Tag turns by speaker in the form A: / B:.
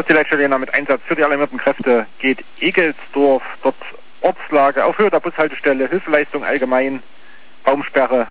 A: die Leitstelle Jena mit Einsatz für die alarmierten Kräfte geht Egelsdorf, dort Ortslage auf Höhe der Bushaltestelle, Hilfeleistung allgemein, Baumsperre